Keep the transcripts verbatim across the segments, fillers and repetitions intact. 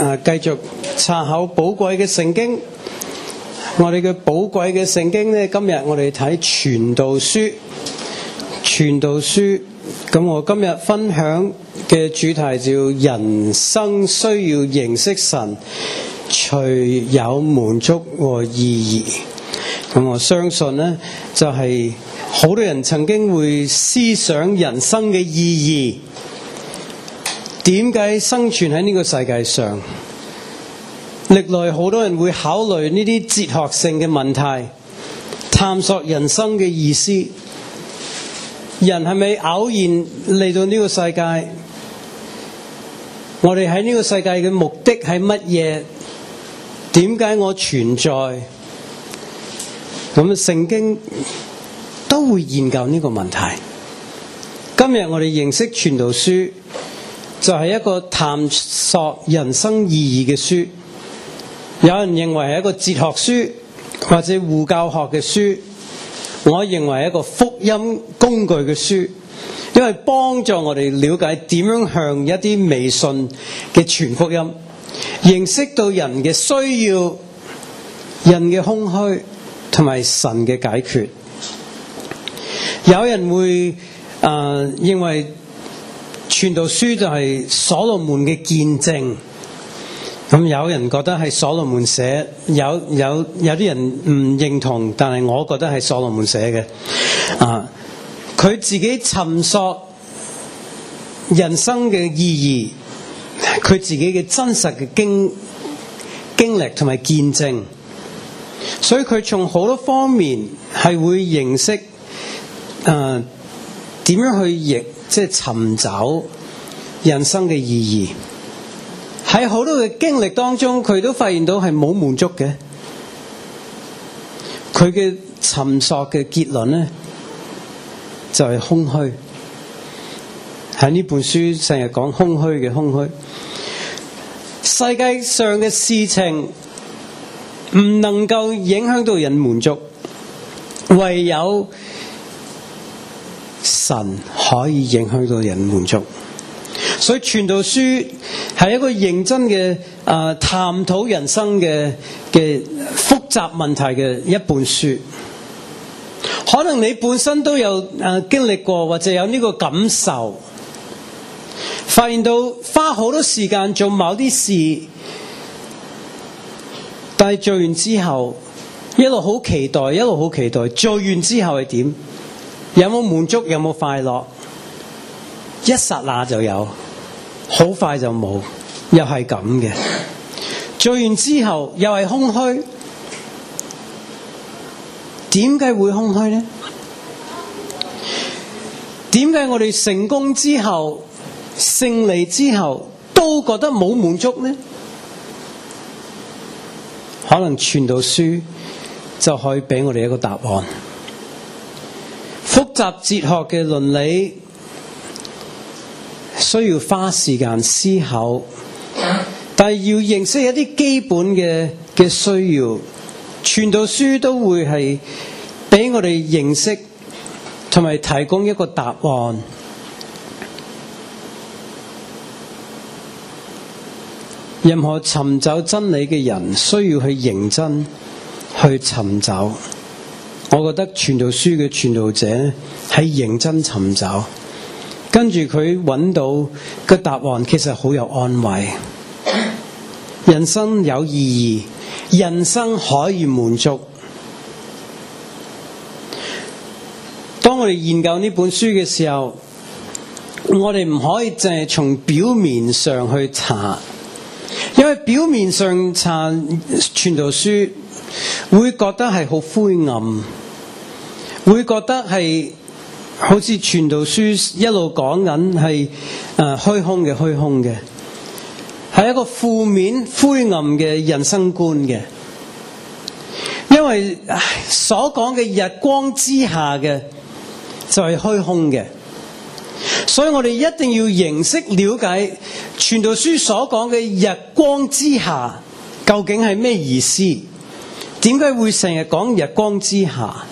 啊繼續查考寶貴嘅聖經。我哋嘅寶貴嘅聖經呢，今日我哋睇傳道書。傳道書，咁我今日分享嘅主題叫人生需要認識神，除有滿足和意義。咁我相信呢，就係、是、好多人曾經會思想人生嘅意義，點解生存喺呢個世界上？歷來好多人會考慮呢啲哲學性嘅問題，探索人生嘅意思。人係咪偶然嚟到呢個世界？我哋喺呢個世界嘅目的係乜嘢？點解我存在？咁聖經都會研究呢個問題。今日我哋認識傳道書，就係一個探索人生意義嘅書。有人認為係一個哲學書或者護教學嘅書，我認為係一個福音工具嘅書，因為幫助我哋了解點樣向一啲未信嘅傳福音，認識到人嘅需要、人嘅空虛同埋神嘅解決。有人會、呃、認為傳道書就係所羅門嘅見證。咁有人覺得係所羅門寫，有有有啲人唔認同，但係我覺得係所羅門寫嘅。啊，佢自己尋索人生嘅意義，佢自己嘅真實嘅經經歷同埋見證，所以佢從好多方面係會認識，誒點樣去譯，即係尋找人生嘅意義。喺好多嘅經歷當中，佢都發現到係冇滿足嘅。佢嘅尋索嘅結論呢，就係空虛。喺呢本書成日講空虛嘅空虛。世界上嘅事情唔能夠影響到人滿足，唯有神可以影響到人滿足。所以傳道書係一個認真嘅、呃、探討人生嘅嘅複雜問題嘅一本書。可能你本身都有、呃、經歷過或者有呢個感受，發現到花好多時間做某啲事，但係做完之後一路好期待，一路好期待，做完之後係點？有冇滿足？有冇快樂？一剎那就有，好快就冇，又係咁嘅。做完之後又係空虛，點解會空虛呢？點解我哋成功之後、勝利之後都覺得冇滿足呢？可能傳道書就可以俾我哋一個答案。複雜哲學嘅倫理需要花時間思考，但係要認識一啲基本嘅嘅需要，傳道書都會係俾我哋認識同埋提供一個答案。任何尋找真理嘅人需要去認真去尋找。我覺得傳道書嘅傳道者係認真尋找，跟住佢揾到個答案，其實好有安慰。人生有意義，人生可以滿足。當我哋研究呢本書嘅時候，我哋唔可以淨係從表面上去查，因為表面上查傳道書會覺得係好灰暗，會覺得係好似傳道書一路講緊係誒虛空嘅虛空嘅，係一個負面灰暗嘅人生觀嘅。因為所講嘅日光之下嘅就係虛空嘅，所以我哋一定要認識了解傳道書所講嘅日光之下究竟係咩意思？點解會成日講日光之下？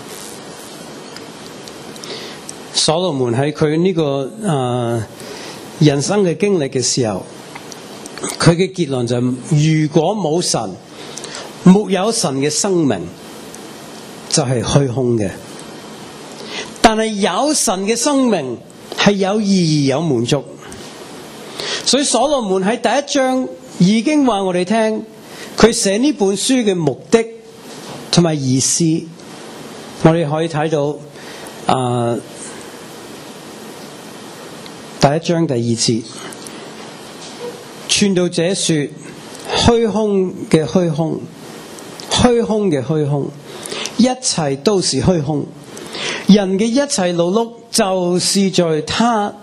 所羅門喺佢呢個誒、呃、人生嘅經歷嘅時候， 佢嘅結論就係、如果冇神，沒有神嘅生命就係虛空嘅。但係有神嘅生命係有意義有滿足。所以所羅門喺第一章已經話我哋聽，佢寫呢本書嘅目的同埋意思。我哋可以睇到啊、呃、第一章第二節，傳道者說，虛空嘅虛空，虛空嘅虛空，一切都是虛空。人嘅一切勞碌就是在他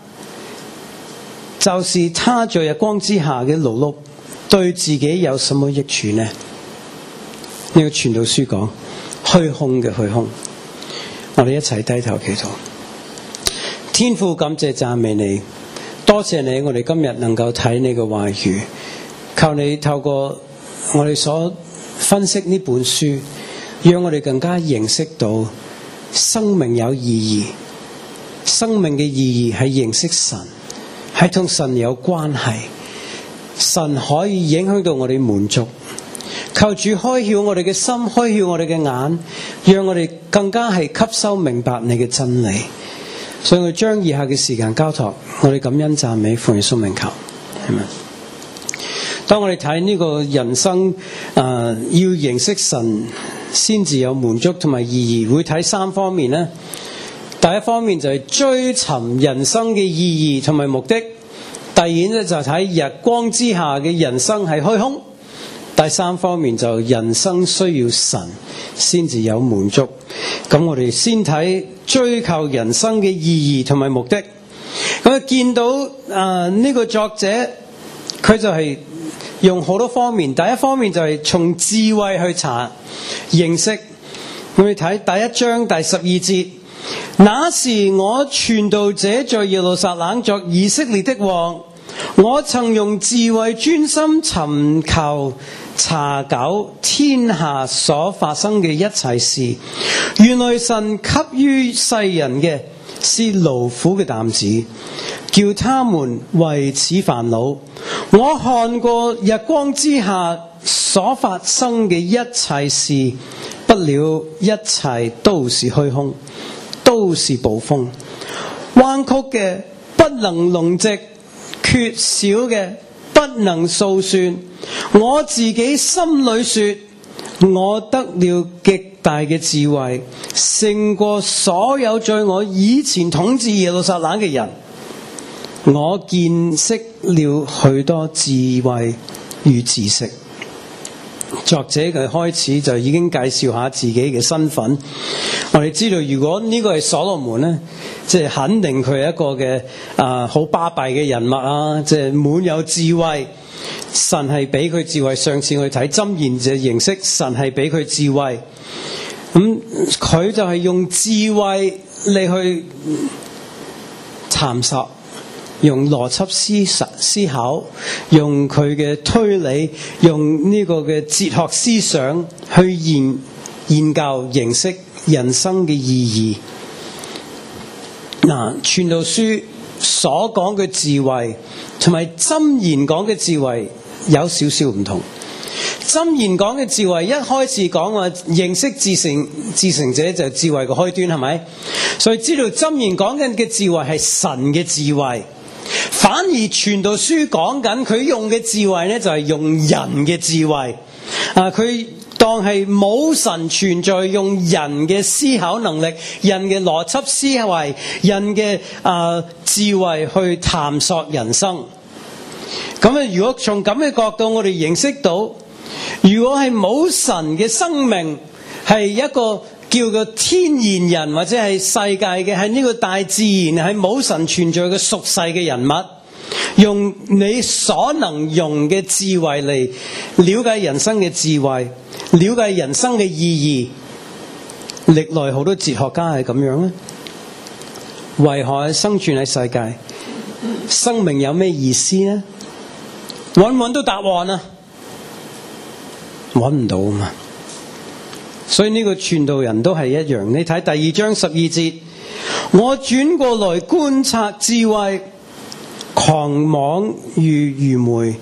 就是他在日光之下嘅勞碌，對自己有什麼益處呢？呢、這個傳道書講虛空嘅虛空。我哋一齊低頭祈禱。天父，感謝讚美你，多謝你，我哋今日能夠睇你嘅話語，求你透過我哋所分析呢本書，讓我哋更加認識到生命有意義。生命嘅意義係認識神，係同神有關係。神可以影響到我哋滿足。求主開竅我哋嘅心，開竅我哋嘅眼，讓我哋更加係吸收明白你嘅真理。所以我將以下嘅時間交託，我哋感恩讚美奉耶穌名求，係咪？當我哋睇呢個人生，誒、呃，要認識神先至有滿足同埋意義，會睇三方面咧。第一方面就係追尋人生嘅意義同埋目的。第二咧就係睇日光之下嘅人生係虛空。第三方面就人生需要神先至有滿足。咁我哋先睇追求人生嘅意義同埋目的。咁啊見到啊呢、呃呢個作者佢就係用好多方面。第一方面就係從智慧去查認識。我哋睇第一章第十二節，那時我傳道者在耶路撒冷作以色列的王，我曾用智慧專心尋求查究天下所發生嘅一切事。原來神給予世人嘅是勞苦嘅擔子，叫他們為此煩惱。我看過日光之下所發生嘅一切事，不料一切都是虛空，都是暴風，彎曲嘅不能論直，缺少嘅不能數算。我自己心裏說，我得了極大嘅智慧，勝過所有在我以前統治耶路撒冷嘅人。我見識了許多智慧與知識。作者佢開始就已經介紹下自己嘅身份。我哋知道，如果呢個係所羅門呢，即係肯定佢係一個嘅啊好巴閉嘅人物啊，即係滿有智慧。神係俾佢智慧。上次我哋睇箴言就認識神係俾佢智慧。咁佢就係用智慧嚟去探索。用邏輯思思考，用佢嘅推理，用呢個嘅哲學思想去研研究認識人生嘅意義。嗱，傳道書所講嘅智慧同埋箴言講嘅智慧有少少唔同。箴言講嘅智慧一開始講話認識至誠至誠者就係智慧嘅開端，係咪？所以知道箴言講緊嘅智慧係神嘅智慧。反而傳道書講緊佢用嘅智慧呢，就係用人嘅智慧啊！佢當係冇神存在，用人嘅思考能力、人嘅邏輯思維、人嘅啊智慧去探索人生。咁啊，如果從咁嘅角度，我哋認識到，如果係冇神嘅生命，係一個叫做天然人或者係世界嘅，係呢個大自然係冇神存在嘅屬世嘅人物，用你所能用嘅智慧嚟了解人生嘅智慧，了解人生嘅意義。歷來好多哲學家係咁樣咧。為何生存喺世界？生命有咩意思呢？揾唔揾到答案啊？揾唔到啊嘛。所以呢個傳道人都係一樣。你睇第二章十二節，我轉過來觀察智慧，狂妄如愚昧，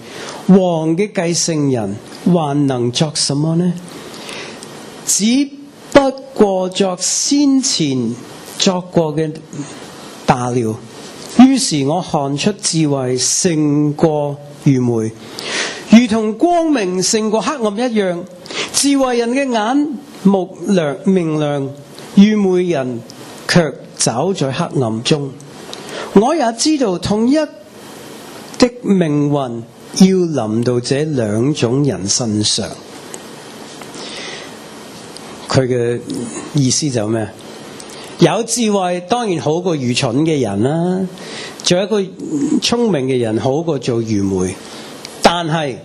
王嘅繼承人還能作什麼呢？只不過作先前作過嘅罷了。於是我看出智慧勝過愚昧，如同光明勝過黑暗一樣。智慧人嘅眼目亮明亮，愚昧人卻走在黑暗中。我也知道統一的命運要臨到這兩種人身上。佢嘅意思就咩？有智慧當然好過愚蠢嘅人啦，做一個聰明嘅人好過做愚昧，但係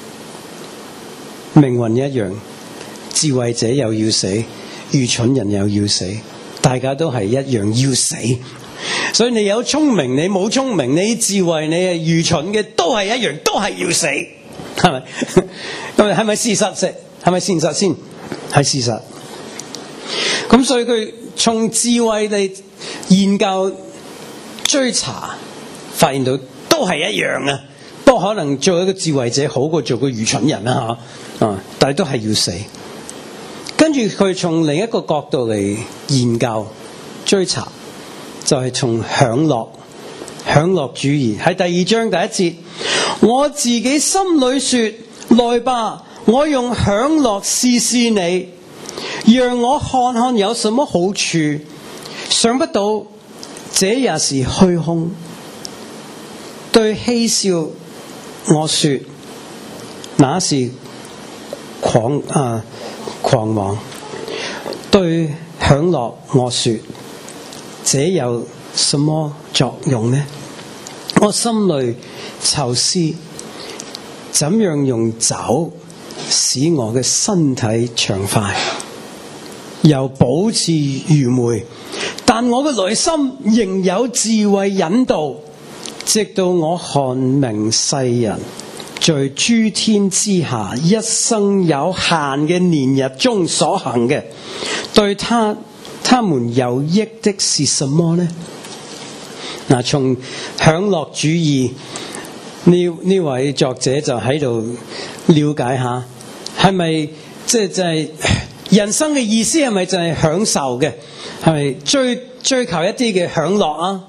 命運一樣，智慧者又要死，愚蠢人又要死，大家都係一樣要死。所以你有聰明，你冇聰明，你智慧，你係愚蠢嘅，都係一樣，都係要死，係咪？咁係咪事實先？係咪現實先？係事實。咁所以佢從智慧嚟研究追查，發現到都係一樣啊。不過可能做一個智慧者好過做個愚蠢人啦嚇，啊！但係都係要死。跟住佢從另一個角度嚟研究追查，就係從享樂享樂主義。喺第二章第一節，我自己心裏說：來吧，我用享樂試試你，讓我看看有什麼好處。想不到這也是虛空。對嬉笑我說，那是狂啊狂妄。對享樂我說，這有什麼作用呢？我心裏愁思，怎樣用酒使我嘅身體暢快，又保持愚昧，但我嘅內心仍有智慧引導，直到我看明世人在諸天之下一生有限嘅年日中所行嘅，對他他們有益的是什麼呢？嗱，從享樂主義呢呢位作者就喺度了解下，係咪即係就係人生嘅意思係咪就係享受嘅？係咪追追求一啲嘅享樂啊？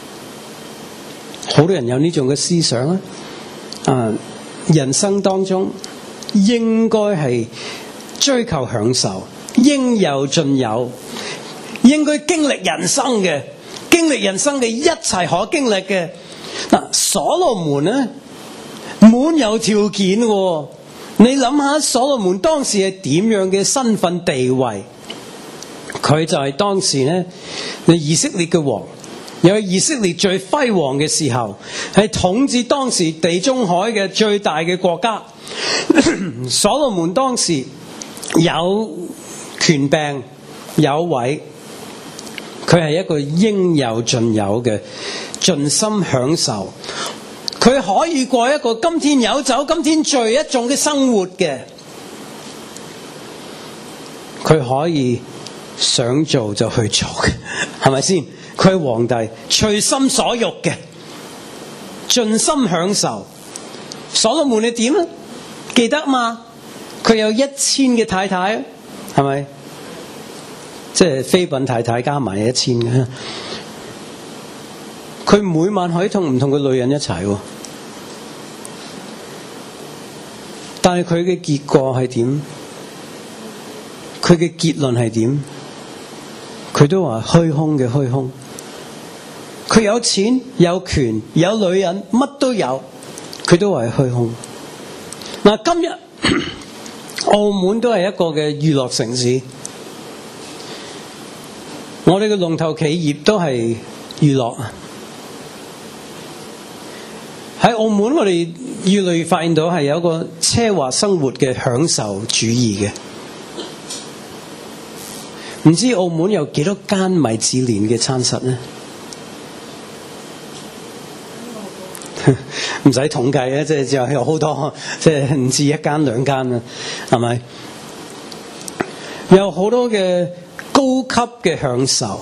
好多人有呢種嘅思想啊！啊，人生當中應該係追求享受，應有盡有，應該經歷人生嘅，經歷人生嘅一切可經歷嘅。嗱，所羅門呢，滿有條件喎。你諗下，所羅門當時係點樣嘅身份地位？佢就係當時呢，你以色列嘅王，有以色列最輝煌嘅時候，係統治當時地中海嘅最大嘅國家。所羅門當時有權柄有位，佢係一個應有盡有嘅，盡心享受。佢可以過一個今天有酒今天醉一種嘅生活嘅，佢可以想做就去做嘅，係咪先？佢係皇帝，隨心所欲嘅，盡心享受。所羅門你點啊？記得嘛？佢有一千嘅太太，係咪？即係妃嬪太太加埋一千嘅。佢每晚可以同唔同嘅女人一齊喎，但係佢嘅結果係點？佢嘅結論係點？佢都話虛空嘅虛空。佢有錢有權有女人乜都有，佢都話係虛空。嗱，今日澳門都係一個嘅娛樂城市，我哋嘅龍頭企業都係娛樂啊。喺澳門，我哋越來越發現到係有一個奢華生活嘅享受主義嘅。唔知澳門有幾多間米芝蓮嘅餐室呢？唔使統計嘅，即係就有好多，即係唔止一間兩間啊，係咪？有好多嘅高級嘅享受。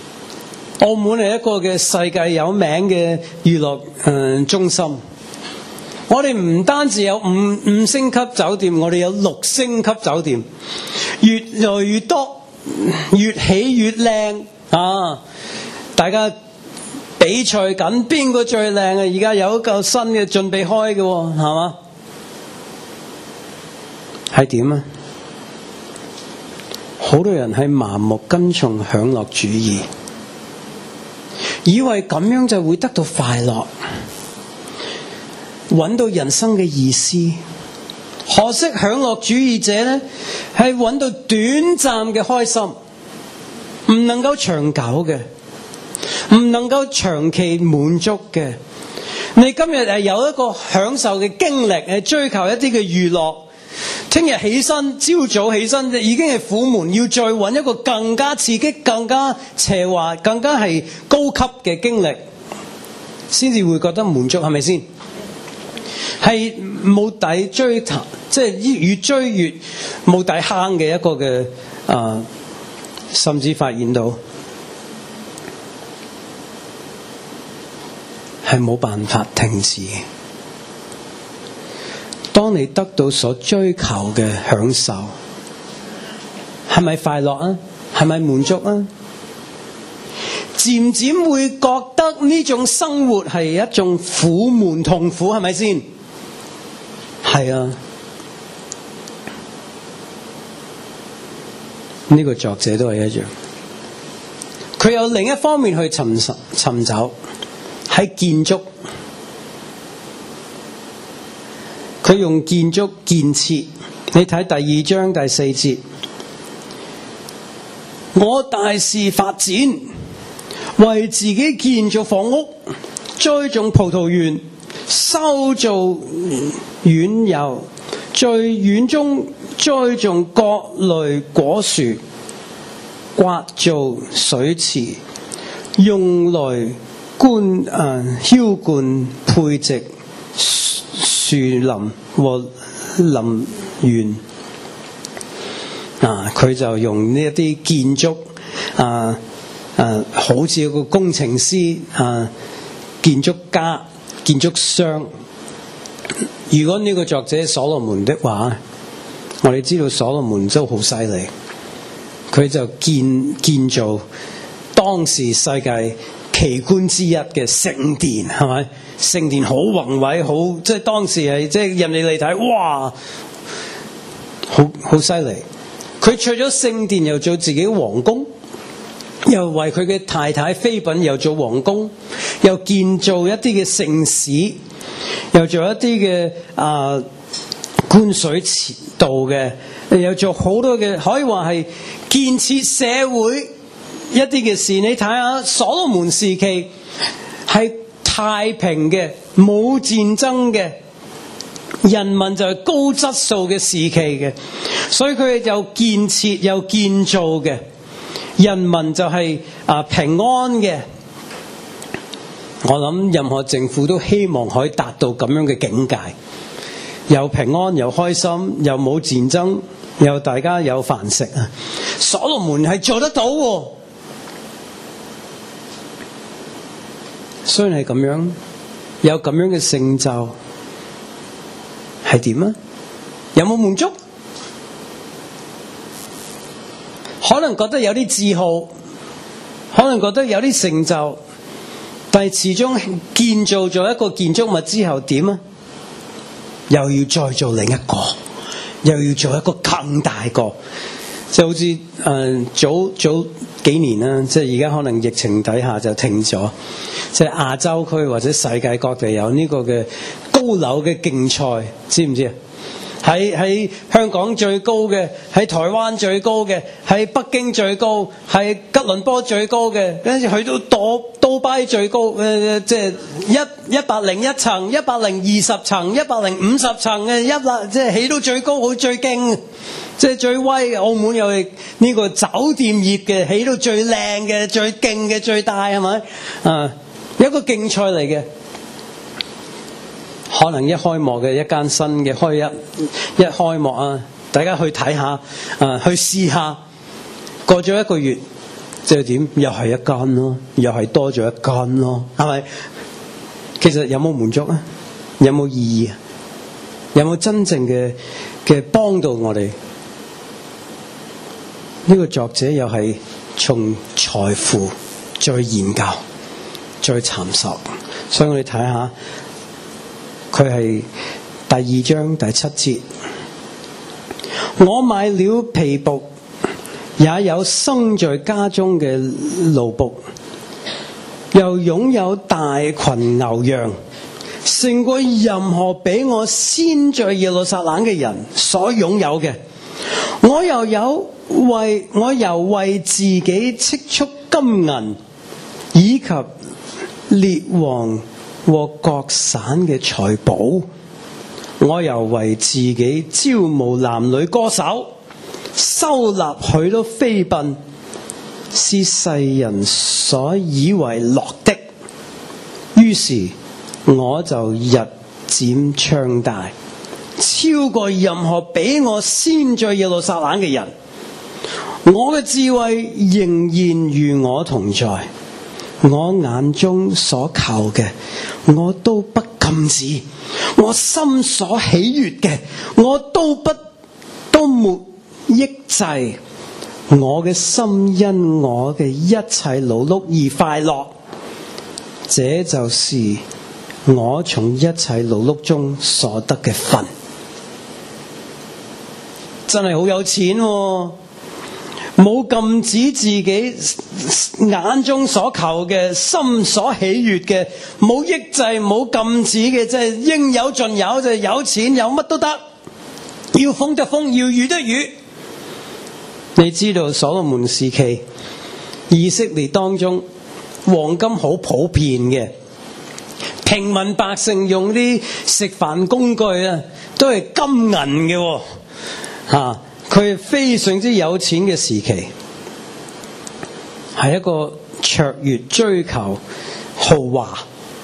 澳門係一個嘅世界有名嘅娛樂誒中心， 我哋唔單止有五五星級酒店，我哋有六星級酒店，越來越多，越起越靚啊！大家比賽緊邊個最靚啊！而家有一個新嘅準備開嘅，係嘛？係點啊？好多人係盲目跟從享樂主義，以為咁樣就會得到快樂，揾到人生嘅意思。可惜享樂主義者呢，係揾到短暫嘅開心，唔能夠長久嘅，唔能夠長期滿足嘅。你今日係有一個享受嘅經歷，係追求一啲嘅娛樂，聽日起身，朝早起身已經係苦悶，要再揾一個更加刺激、更加奢華、更加係高級嘅經歷，先至會覺得滿足，係咪先？係冇底追，即係越追越冇底坑嘅一個嘅啊、呃，甚至發現到係冇辦法停止。當你得到所追求嘅享受，係咪快樂啊？係咪滿足啊？漸漸會覺得呢種生活係一種苦悶痛苦，係咪先？係啊，呢、這個作者都係一樣。佢有另一方面去尋尋找喺建築。佢用建築建設，你睇第二章第四節，我大肆發展，為自己建造房屋，栽種葡萄園，修造院遊，在院中栽種各類果樹，刮造水池，用來灌誒澆灌配植樹林和林園啊，佢就用呢一啲建築啊啊，好似一個工程師啊、建築家、建築商。如果呢個作者所羅門的話，我哋知道所羅門都好犀利，佢就建建造當時世界奇觀之一嘅聖殿，係咪？聖殿好宏偉，好即係當時係即係人哋嚟睇，哇，好好犀利。佢除咗聖殿，又做自己皇宮，又為佢嘅太太妃嬪又做皇宮，又建造一啲嘅聖寺，又做一啲嘅啊灌水池道嘅，又做好多嘅，可以話係建設社會一啲嘅事。你睇下所羅門時期係太平嘅，冇戰爭嘅，人民就係高質素嘅時期嘅，所以佢哋又建設又建造嘅，人民就係啊平安嘅。我諗任何政府都希望可以達到咁樣嘅境界，又平安又開心，又冇戰爭，又大家有飯食啊！所羅門係做得到喎。雖然係咁樣，有咁樣嘅成就，係點啊？有冇滿足？可能覺得有啲自豪，可能覺得有啲成就，但係始終建造咗一個建築物之後點啊？又要再做另一個，又要做一個更大個，就好似誒、呃、早早幾年啦，即係而家可能疫情底下就停咗，即係亞洲區或者世界各地有呢個嘅高樓嘅競賽，知唔知啊？喺喺香港最高嘅，喺台灣最高嘅，喺北京最高，喺吉倫坡最高嘅，跟住去到杜杜拜最高，誒、呃、即係一一百零一層、一百零二十層、一百零五十層嘅一啦，即係起到最高，好最勁，即係最威。澳門又係呢個酒店業嘅，起到最靚嘅、最勁嘅、最大，係咪？啊，有一個競賽嚟嘅。可能一開幕嘅一間新嘅開一一開幕啊，大家去睇下啊，去試下。過咗一個月，即係點？又係一間咯，又係多咗一間咯，係咪？其實有冇滿足啊？有冇意義啊？ 有冇真正嘅嘅幫到我哋？呢個作者又係從財富再研究、再尋索，所以我哋睇下佢係第二章第七節。我買了皮僕，也有生在家中嘅奴僕，又擁有大群牛羊，勝過任何比我先在耶路撒冷嘅人所擁有嘅。我又有為我又為自己積蓄金銀，以及列王和各省嘅財寶。我又為自己招募男女歌手，收納許多妃嬪，是世人所以為樂的。於是我就日漸長大，超過任何比我先在耶路撒冷嘅人。我嘅智慧仍然與我同在，我眼中所求嘅，我都不禁止；我心所喜悅嘅，我都不都沒抑制。我嘅心因我嘅一切勞碌而快樂，這就是我從一切勞碌中所得嘅份。真係好有錢喎！冇禁止自己眼中所求嘅，心所喜悅嘅，冇抑制，冇禁止嘅，即係應有盡有，就係有錢有乜都得，要風得風，要雨得雨。你知道所羅門時期以色列當中黃金好普遍嘅，平民百姓用啲食飯工具啊，都係金銀嘅喎，嚇。佢係非常之有錢嘅時期，係一個卓越追求豪華。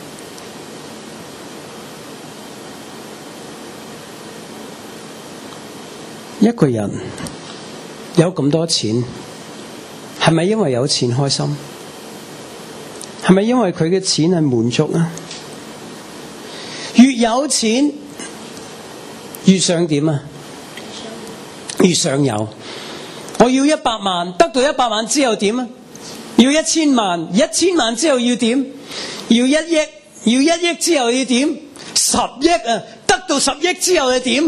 一個人有咁多錢，係咪因為有錢開心？係咪因為佢嘅錢係滿足啊？越有錢越想點啊？越想有，我要一百萬，得到一百萬之後點啊？要一千萬，一千萬之後要點？要一億，要一億之後要點？十億啊，得到十億之後又點？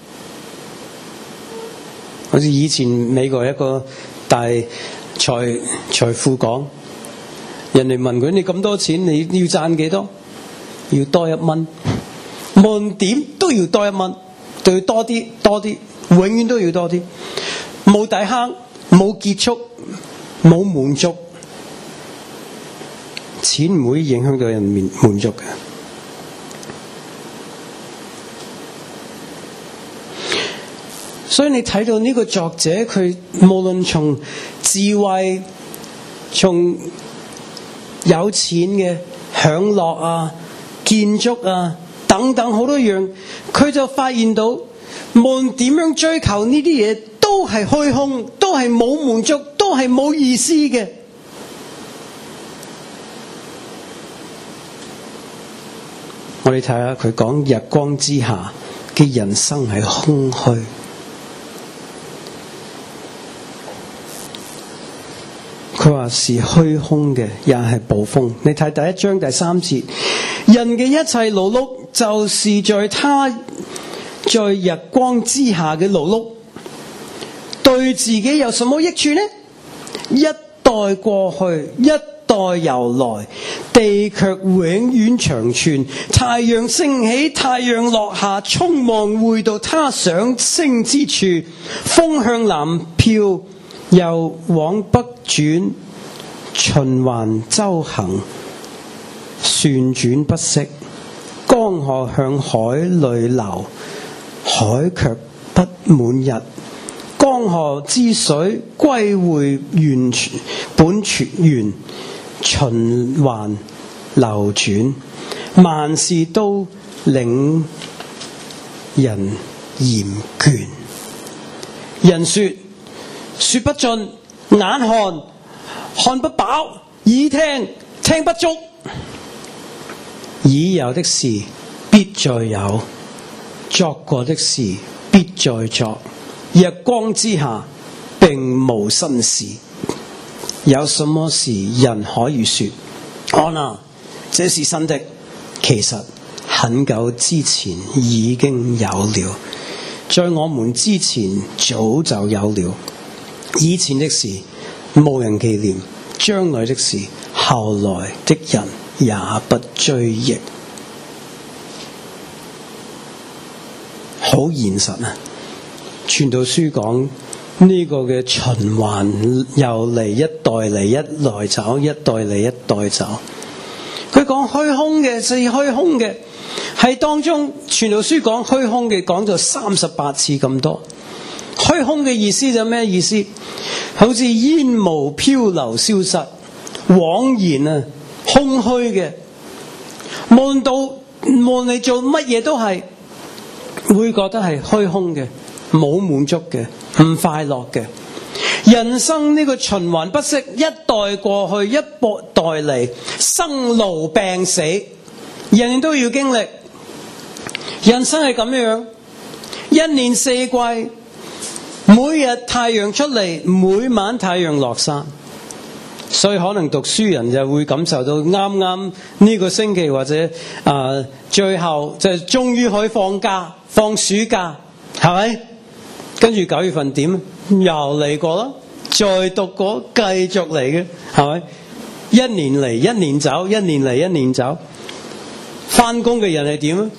好似以前美國一個大財財富講，人哋問佢：你咁多錢，你要賺幾多？要多一蚊，無論點都要多一蚊，就要多啲，多啲。永遠都要多啲，冇底坑，冇結束，冇滿足，錢唔會影響到人滿滿足嘅。所以你睇到呢個作者，佢無論從智慧、從有錢嘅享樂啊、建築啊等等好多樣，佢就發現到，無論點樣追求呢啲嘢，都係虛空，都係冇滿足，都係冇意思嘅。我哋睇下佢講日光之下嘅人生係空虛。佢話是虛空嘅，也係暴風。你睇第一章第三節，人嘅一切勞碌，就是在他在日光之下嘅勞碌，對自己有什麼益處呢？一代過去，一代又來，地卻永遠長存。太陽升起，太陽落下，匆忙匯到他上升之處。風向南飄，又往北轉，循環周行，旋轉不息。江河向海裏流，海卻不滿溢。江河之水歸回源本源，循環流轉，萬事都令人厭倦。人說說不盡，眼看看不飽，耳聽聽不足。已有的事必再有， 作過的事必再作，日光之下並無新事。有什麼事人可以說看哪，這是新的？其實很久之前已經有了，在我們之前早就有了。以前的事無人紀念，將來的事後來的人也不追憶。好現實啊！傳道書講呢個嘅循環又嚟，一代嚟一代走，一代嚟一代走。佢講虛空嘅，是虛空嘅，係當中傳道書講虛空嘅講咗三十八次咁多。虛空嘅意思就咩意思？好似煙霧飄流消失，枉然啊，空虛嘅，無論到無論你做乜嘢都係會覺得係虛空嘅，冇滿足嘅，唔快樂嘅。人生呢個循環不息，一代過去，一代嚟，生老病死，人人都要經歷。人生係咁樣，一年四季，每日太陽出嚟，每晚太陽落山。所以可能讀書人就會感受到，啱啱呢個星期或者啊、呃，最後就終於可以放假放暑假，係咪？跟住九月份點？又嚟過啦，再讀過，繼續嚟嘅，係咪？一年嚟一年走，一年嚟一年走。翻工嘅人係點啊？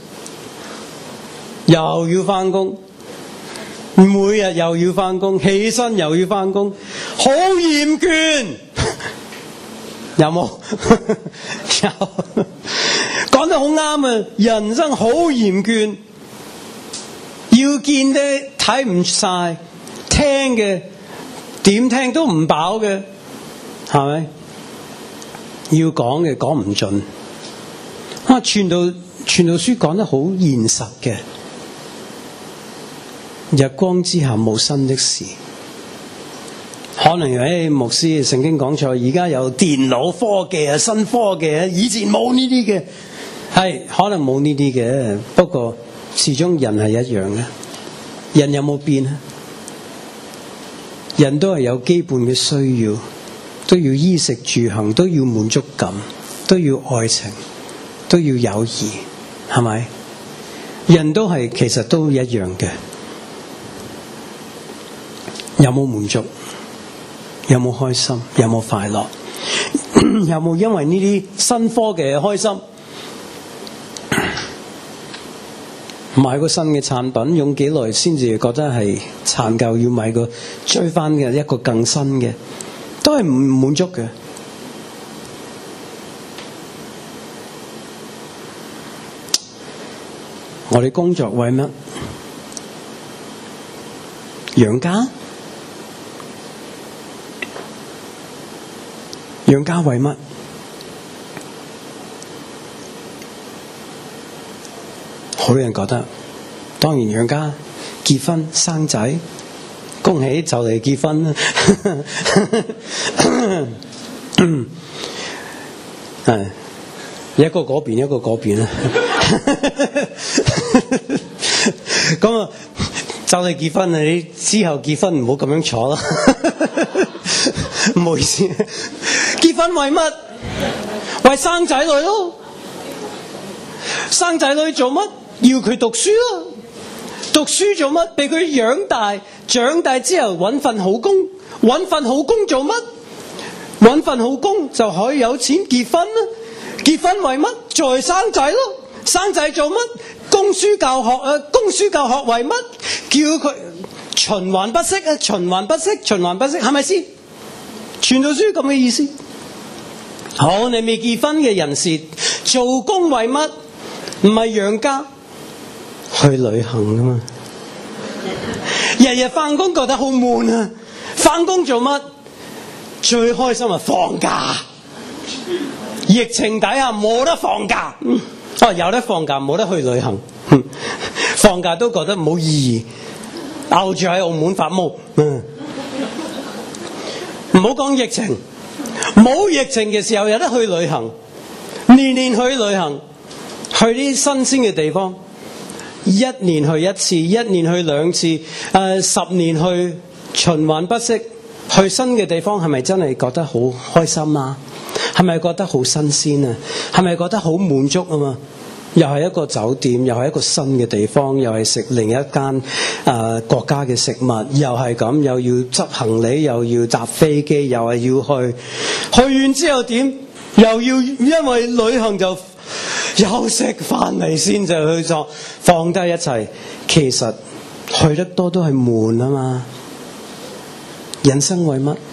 又要翻工，每日又要翻工，起身又要翻工，好厭倦。有冇？有。講得好啱啊！人生好厭倦，要見嘅睇唔晒，聽嘅點聽都唔飽嘅，係咪？要講嘅講唔盡。啊，傳道傳道書講得好現實嘅，日光之下冇新的事。可能誒、哎、牧師聖經講錯，而家有電腦科技啊，新科技啊，以前冇呢啲嘅，係可能冇呢啲嘅，不過始終人係一樣嘅。人有冇變啊？人都係有基本嘅需要，都要衣食住行，都要滿足感，都要愛情，都要友誼，係咪？人都係其實都一樣嘅。有冇滿足？有冇開心？有冇快樂？有冇因為呢啲新科技嘅開心？買個新嘅產品用幾耐先至覺得係殘舊，要買個追翻嘅一個更新嘅，都係唔滿足嘅。我哋工作為乜？養家？養家為乜？好多人覺得，當然養家、結婚、生仔，恭喜就嚟結婚啦！係一個嗰邊，一個嗰邊啦。咁啊，就嚟結婚啦！你之後結婚唔好咁樣坐啦。唔好意思，結婚為乜？為生仔女咯。生仔女做乜？要佢讀書咯。讀書做乜？俾佢養大，長大之後揾份好工，揾份好工做乜？揾份好工就可以有錢結婚啦。結婚為乜？再生仔咯。生仔做乜？供書教學啊，供書教學為乜？叫佢循環不息啊，循環不息，循環不息，係咪先？傳道書咁嘅意思。好，你未結婚嘅人士做工為乜？唔係養家，去旅行噶嘛。日日翻工覺得好悶啊，翻工做乜？最開心係放假。疫情底下冇得放假，哦，有得放假冇得去旅行，放假都覺得冇意義，拗住喺澳門發毛。唔好講疫情，冇疫情嘅時候有得去旅行，年年去旅行，去啲新鮮嘅地方， 一年去一次，一年去兩次，誒、呃、十年去循環不息，去新嘅地方，係咪真係覺得好開心啊？係咪覺得好新鮮啊？係咪覺得好滿足啊嘛？又係一個酒店，又係一個新嘅地方，又係食另一間誒、呃、國家嘅食物，又係咁，又要執行李，又要搭飛機，又係要去，去完之後點？又要因為旅行就休息翻嚟先就去做，放低一切。其實去得多都係悶啊嘛。人生為乜？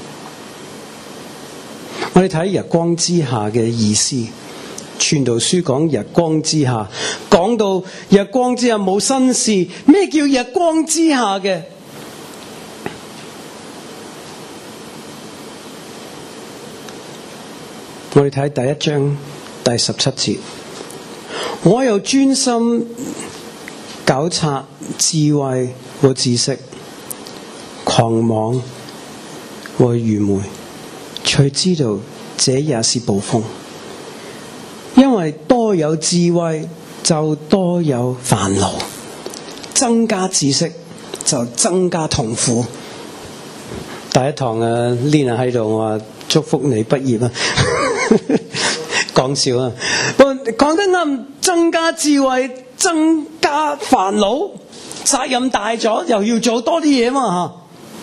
我哋睇日光之下嘅意思。傳道書講日光之下，講到日光之下冇新事。咩叫日光之下嘅？我哋睇第一章第十七節，我又專心考察智慧和知識，狂妄和愚昧，才知道這也是捕風。因為多有智慧就多有煩惱，增加知識就增加痛苦。第一堂啊 Lina 喺度，我話祝福你畢業啊。講笑啊！講得啱，增加智慧，增加煩惱，責任大咗，又要做多啲嘢嘛。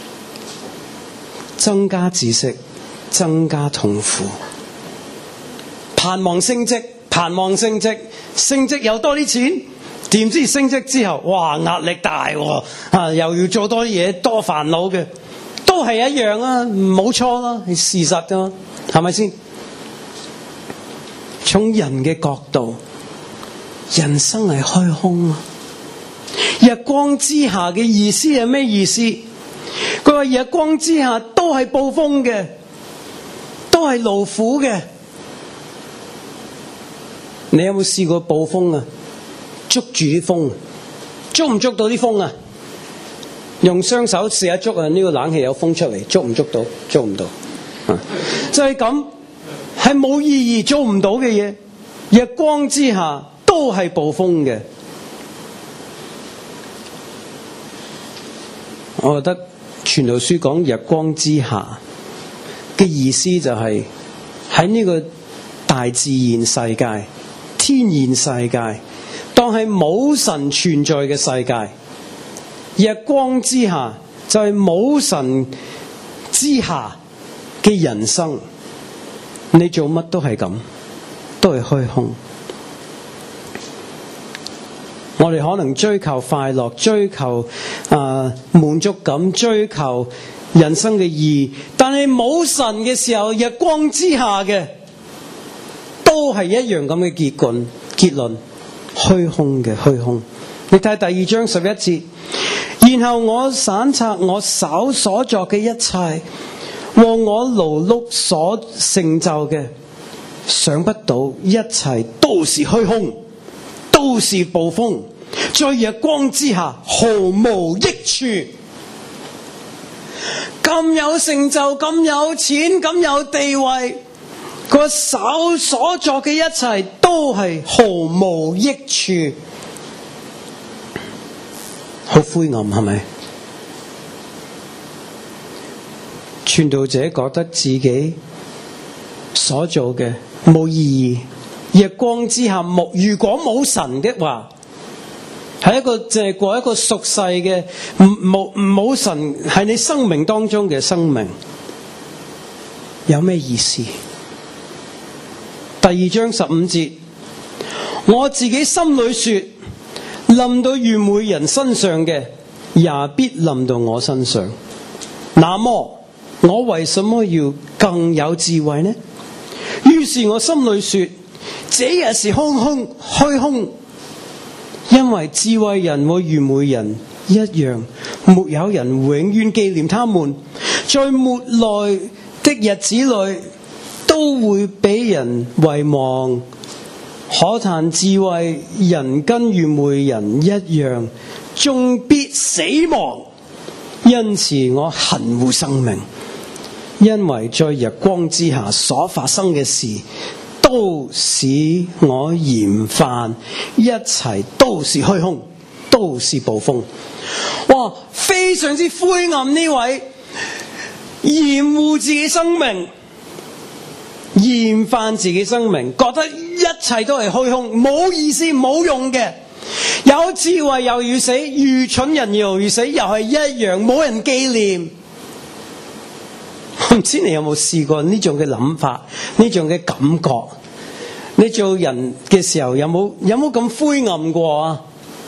增加知識，增加痛苦。盼望升職，盼望升職，升職又多啲錢，點知升職之後，哇，壓力大喎，啊，又要做多啲嘢，多煩惱嘅，都係一樣啊，冇錯啦，係事實㗎，係咪先？從人嘅角度，人生係虛空啊！日光之下嘅意思係咩意思？佢話日光之下都係暴風嘅，都係勞苦嘅。你有冇試過暴風啊？捉住啲風，捉唔捉到啲風啊？用雙手試下捉啊！呢個冷氣有風出嚟，捉唔捉到？捉唔到。啊，就係咁。係冇意義做唔到嘅嘢，日光之下都係暴風嘅。我覺得傳道書講日光之下嘅意思就係喺呢個大自然世界、天然世界，當係冇神存在嘅世界，日光之下就係冇神之下嘅人生。你做乜都係咁，都係虛空。我哋可能追求快樂，追求啊、呃、滿足感，追求人生嘅意義，但係冇神嘅時候，日光之下嘅都係一樣咁嘅結論。結論虛空嘅虛空。你睇第二章十一節，然後我散策我手所作嘅一切，和我勞碌所成就嘅，想不到一切都是虛空，都是暴風，在日光之下毫無益處。咁有成就，咁有錢，咁有地位，個手所作嘅一切都係毫無益處，好灰暗，係咪？傳道者覺得自己所做嘅冇意義，日光之下冇，如果冇神的話，係一個即係過一個俗世嘅，冇冇神喺你生命當中嘅生命，有咩意思？第二章十五節，我自己心裏說，臨到愚昧人身上嘅，也必臨到我身上。那麼我為什麼要更有智慧呢？於是我心裏說，這也是空空虛空，因為智慧人和愚昧人一樣，沒有人永遠紀念他們，在末來的日子裏都會被人遺忘。可嘆智慧人跟愚昧人一樣，終必死亡。因此我恨惡生命，因為在日光之下所發生嘅事都使我厭煩，一切都是虛空， 都是暴風。哇，非常之灰暗，呢位厭惡自己生命，厭煩自己生命，覺得一切都係虛空，冇意思冇用嘅。有智慧又要死，愚蠢人又要死，又係一樣，冇人紀念。我唔知你有冇試過呢種嘅諗法，呢種嘅感覺？你做人嘅時候有冇有冇咁灰暗過啊？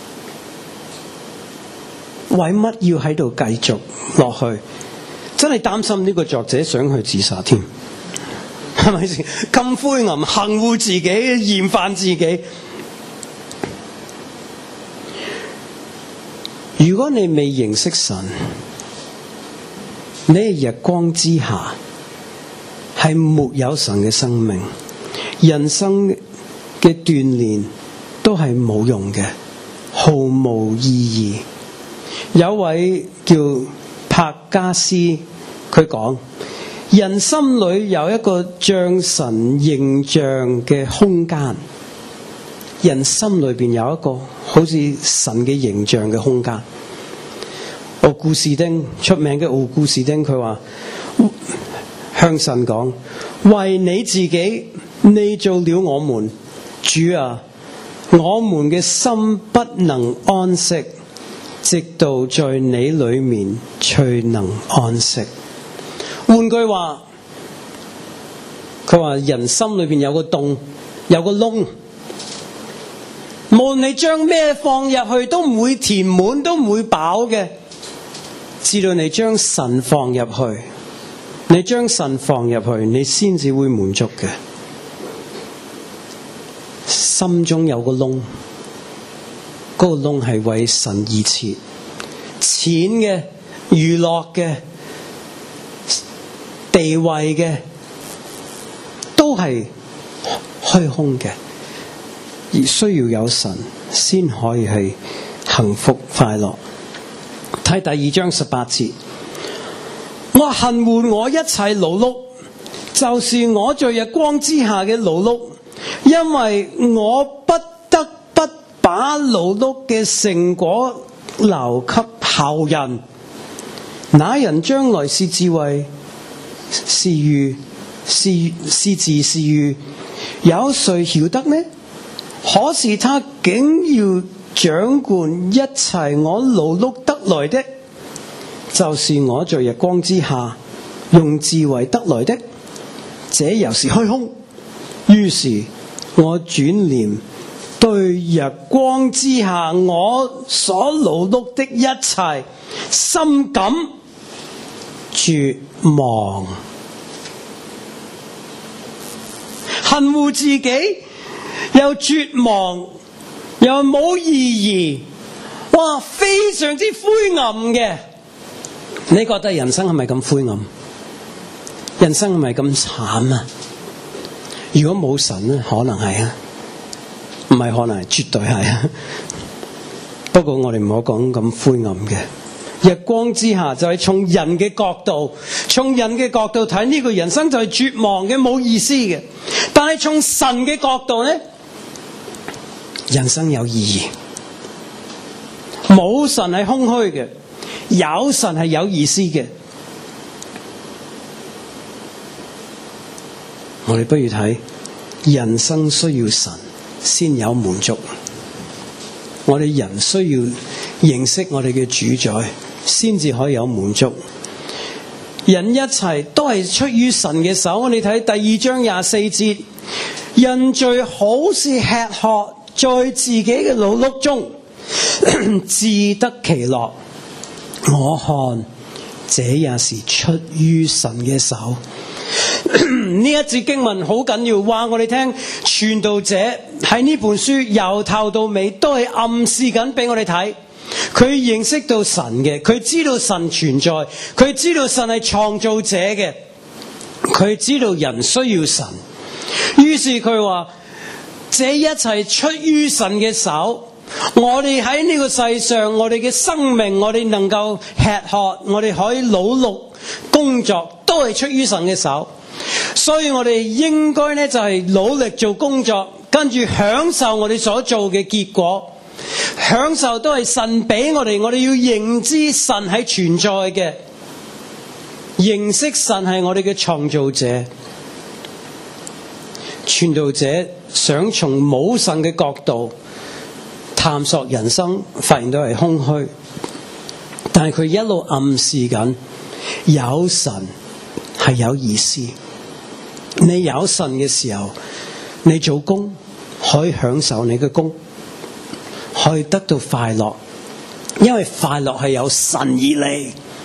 為乜要喺度繼續落去？真係擔心呢個作者想去自殺添，係咪先？咁灰暗，恨惡自己，厭煩自己。如果你未認識神，你係日光之下，係沒有神嘅生命，人生嘅鍛煉都係冇用嘅，毫無意義。有位叫柏加斯，佢講，人心裏有一個像神形象嘅空間，人心裏邊有一個好似神嘅形象嘅空間。奧古斯丁，出名嘅奧古斯丁，佢話向神講，為你自己，你做了我們，主啊，我們嘅心不能安息，直到在你裏面才能安息。換句話，佢話人心裏邊有個洞，有個窿，無論你將咩放入去都唔會填滿，都唔會飽嘅，直到你將神放入去，你將神放入去，你先至會滿足嘅。心中有個窿，嗰個窿係為神而設，錢嘅、娛樂嘅、地位嘅，都係虛空嘅，而需要有神先可以係幸福快樂。睇第二章十八節，我恨惡我一切勞碌，就是我在日光之下嘅勞碌，因為我不得不把勞碌嘅成果留給後人。那人將來是智慧，是愚，是是智是愚，有誰曉得呢？可是他竟要掌管一切我勞碌得來的，就是我在日光之下用智慧得來的，這又是虛空。於是我轉念對日光之下我所勞碌的一切深感絕望，恨惡自己，又絕望，又冇意義，哇！非常之灰暗嘅。你覺得人生係咪咁灰暗？人生係咪咁慘啊？如果冇神咧，可能係啊，唔係可能係，絕對係啊。不過我哋唔好講咁灰暗嘅。日光之下就係從人嘅角度，從人嘅角度睇呢個人生就係絕望嘅，冇意思嘅。但係從神嘅角度咧，人生有意義。冇神係空虛嘅，有神係有意思嘅。我哋不如睇人生需要神先有滿足。我哋人需要認識我哋嘅主宰，先至可以有滿足。人一切都係出於神嘅手。我哋睇第二章廿四節，人最好是吃喝，在自己嘅勞碌中自得其樂。我看這也是出於神嘅手。呢一節經文好緊要，話我哋聽，傳道者喺呢本書由頭到尾都係暗示緊俾我哋睇，佢認識到神嘅，佢知道神存在，佢知道神係創造者嘅，佢知道人需要神。於是佢話，這一切出於神嘅手。我哋喺呢個世上，我哋嘅生命，我哋能夠吃喝，我哋可以勞碌工作，都係出於神嘅手。所以我哋應該咧就係努力做工作，跟住享受我哋所做嘅結果， 享受都係神俾我哋，我哋要認知神係存在嘅，認識神係我哋嘅創造者。傳道者想從冇神嘅角度探索人生，發現到係空虛，但係佢一路暗示緊有神係有意思。你有神嘅時候，你做工可以享受你嘅工，可以得到快樂，因為快樂係由神而嚟。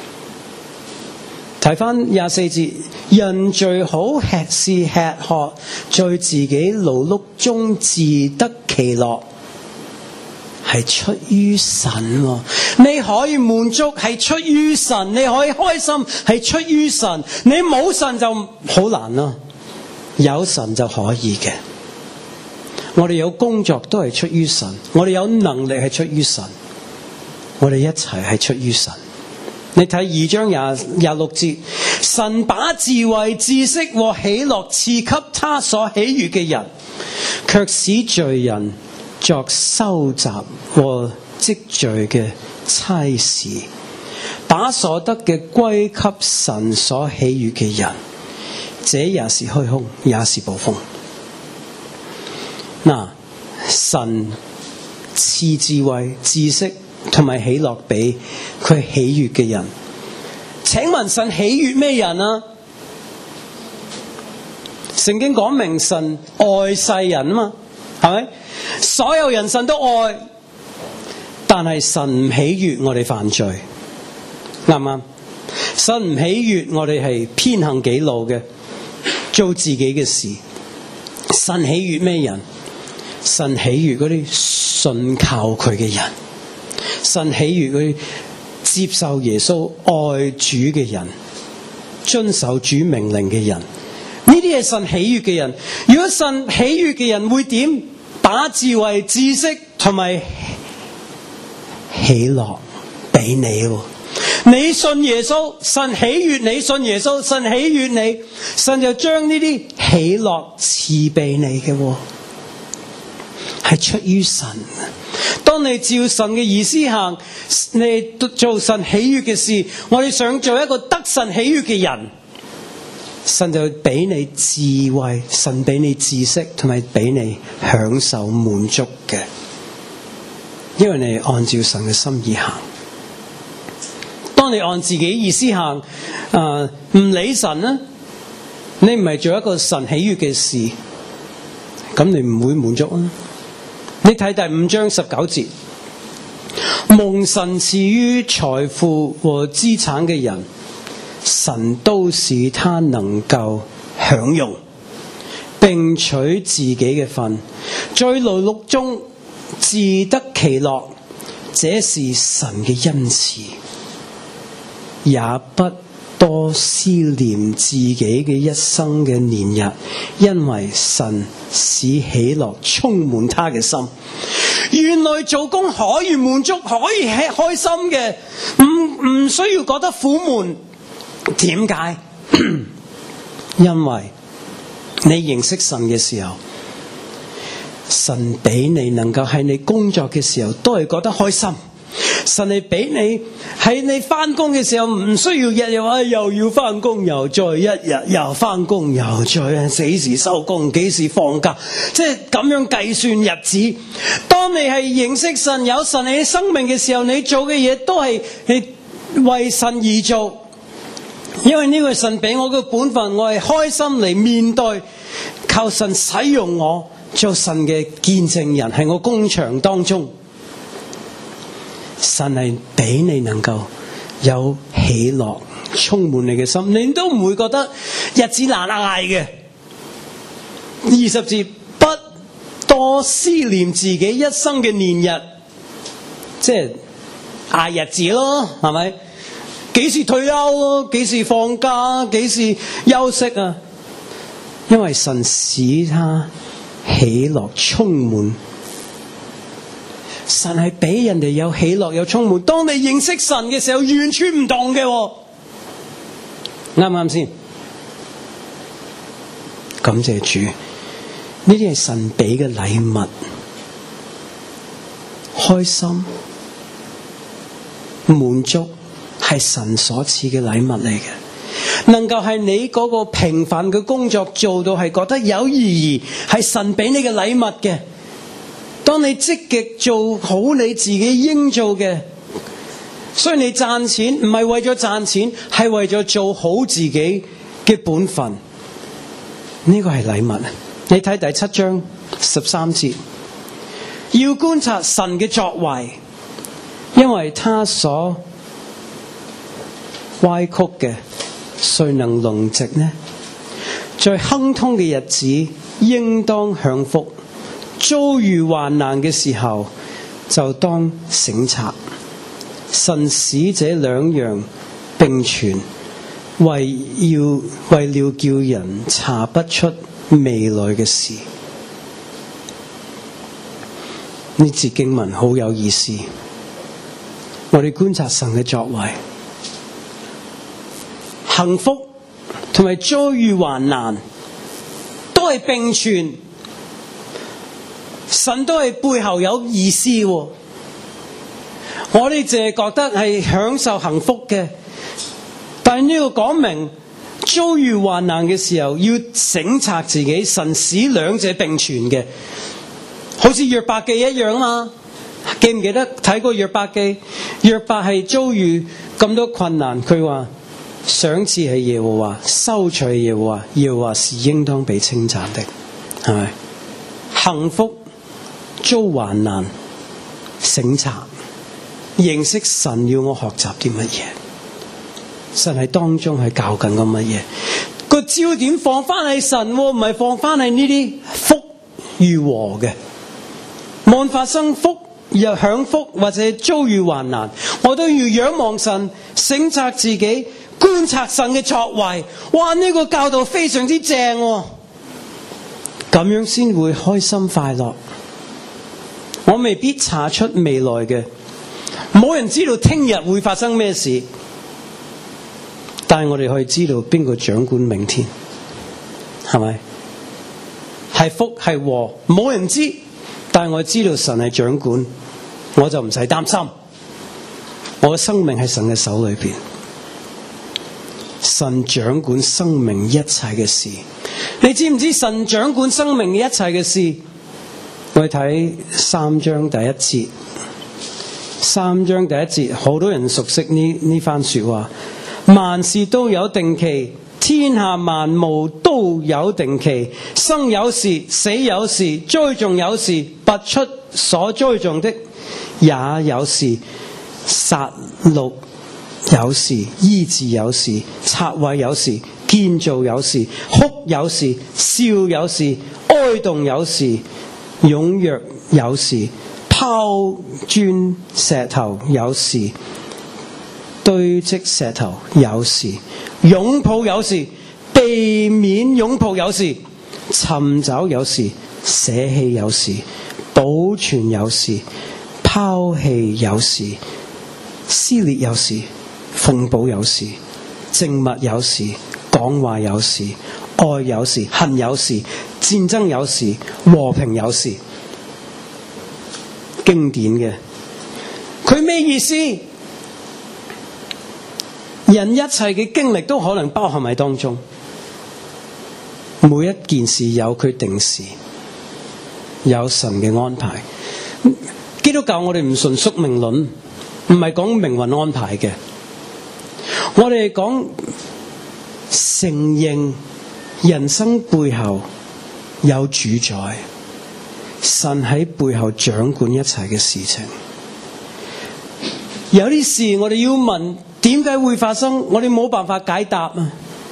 睇翻廿四節，人最好吃是吃喝，在自己勞碌中自得其樂，係出於神。你可以滿足係出於神，你可以開心係出於神。你冇神就好難啦，有神就可以嘅。我哋有工作都係出於神，我哋有能力係出於神，我哋一齊係出於神。你睇二章廿廿六節，神把智慧、知識和喜樂賜給他所喜悅嘅人，卻使罪人作收集和積聚嘅差事，把所得嘅歸給神所喜悅嘅人，這也是虛空，也是捕風。嗱，神賜智慧、知識同埋喜樂俾佢喜悅嘅人。請問神喜悅咩人啊？聖經講明神愛世人啊嘛，係咪？所有人神都愛，但係神唔喜悅我哋犯罪，啱唔啱？神唔喜悅我哋係偏行己路嘅，做自己嘅事。神喜悅咩人？神喜悅嗰啲信靠佢嘅人，神喜悅嗰啲接受耶穌愛主嘅人，遵守主命令嘅人，呢啲係神喜悅嘅人。如果神喜悅嘅人會點？把智慧、知識同埋喜樂俾你。你信耶穌，神喜悅你；信耶穌，神喜悅你，神就將呢啲喜樂賜俾你嘅，係出於神。當你照神嘅意思行，你做神喜悅嘅事，我哋想做一個得神喜悅嘅人，神就俾你智慧，神俾你知識，同埋俾你享受滿足嘅，因為你按照神嘅心意行。當你按自己意思行，呃、唔理神呢，你唔係做一個神喜悅嘅事，咁你唔會滿足啊。你睇第五章十九節，蒙神賜予財富和資產嘅人，神都使他能夠享用，並取自己嘅份，在勞碌中自得其樂，這是神嘅恩賜，也不多思念自己嘅一生嘅年日，因為神使喜樂充滿他嘅心。原來做工可以滿足，可以開心嘅，唔唔需要覺得苦悶。點解？因為你認識神嘅時候，神俾你能夠喺你工作嘅時候都係覺得開心。神係俾你喺你翻工嘅時候唔需要日日話又要翻工，又再一日又翻工，又再幾時收工，幾時放假，即係咁樣計算日子。當你係認識神，有神喺生命嘅時候，你做嘅嘢都係為神而做，因為呢個係神俾我嘅本分，我係開心嚟面對，靠神使用我做神嘅見證人，喺我工場當中。神係俾你能夠有喜樂充滿你嘅心，你都唔會覺得日子難捱嘅。二十節，不多思念自己一生嘅年日，即係捱日子咯，係咪？幾時退休咯？幾時放假？幾時休息啊？因為神使他喜樂充滿。神係俾人哋有喜樂有充滿。當你認識神嘅時候，完全唔同嘅，啱唔啱先？感謝主，呢啲係神俾嘅禮物， 開心、滿足，係神所賜嘅禮物嚟嘅。能夠係你嗰個平凡嘅工作做到係覺得有意義，係神俾你嘅禮物嘅。當你積極做好你自己應做嘅，所以你賺錢唔係為咗賺錢，係為咗做好自己嘅本分。呢個係禮物。你睇第七章十三節，要觀察神嘅作為，因為他所歪曲嘅，誰能論直呢？在亨通嘅日子，應當享福；遭遇患難嘅時候，就當省察。神使這兩樣並存，為要為了叫人查不出未來嘅事。呢節經文好有意思，我哋觀察神嘅作為。幸福同埋遭遇患難都係並存，神都係背後有意思喎。我哋淨係覺得係享受幸福嘅，但係呢個講明遭遇患難嘅時候要省察自己，神使兩者並存嘅，好似約伯記一樣嘛。記唔記得睇過約伯記？約伯係遭遇咁多困難，佢話賞賜係耶和華，收取係耶和華，耶和華是應當被稱讚的，係咪？幸福遭患難，省察認識神要我學習啲乜嘢？神喺當中係教緊個乜嘢？個焦點放翻喺神，唔係放翻喺呢啲福與禍嘅。無論發生福又享福，或者遭遇患難，我都要仰望神，省察自己。觀察神嘅作為，哇！呢個教導非常之正喎，咁樣先會開心快樂。我未必查出未來嘅，冇人知道聽日會發生咩事，但係我哋可以知道邊個掌管明天，係咪？係福係禍，冇人知，但係我知道神係掌管，我就唔使擔心。我嘅生命喺神嘅手裏邊。神掌管生命一切嘅事，你知唔知神掌管生命一切嘅事？我哋睇三章第一節，三章第一節，好多人熟悉呢呢番說話。萬事都有定期，天下萬物都有定期，生有時，死有時，栽種有時，拔出所栽種的也有時，殺戮有時，醫治有時，拆毀有時，建造有時，哭有時，笑有時，哀慟有時，踴躍有時，拋磚石頭有時，堆積石頭有時，擁抱有時，避免擁抱有時，尋找有時，捨棄有時，保存有時，拋棄有時，撕裂有時，風暴有時，靜默有時，講話有時，愛有時，恨有時，戰爭有時，和平有時。經典嘅，佢咩意思？人一切嘅經歷都可能包含喺當中，每一件事有佢定時，有神嘅安排。基督教我哋唔純宿命論，唔係講命運安排嘅。我哋講承認人生背後有主宰，神喺背後掌管一切嘅事情。有啲事我哋要問點解會發生，我哋冇辦法解答啊！